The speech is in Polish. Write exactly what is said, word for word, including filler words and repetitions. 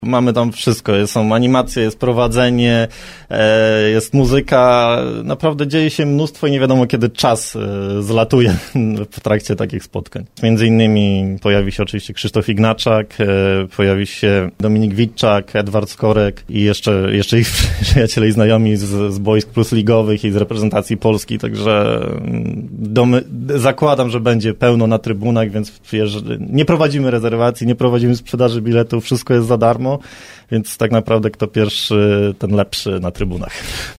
Mamy tam wszystko, są animacje, jest prowadzenie, jest muzyka, naprawdę dzieje się mnóstwo i nie wiadomo kiedy czas zlatuje w trakcie takich spotkań. Między innymi pojawi się oczywiście Krzysztof Ignaczak, pojawi się Dominik Witczak, Edward Skorek i jeszcze, jeszcze ich przyjaciele i znajomi z, z boisk plus ligowych i z reprezentacji Polski, także domy, zakładam, że będzie pełno na trybunach, więc nie prowadzimy rezerwacji, nie prowadzimy sprzedaży biletów, wszystko jest za darmo. Więc tak naprawdę kto pierwszy, ten lepszy na trybunach.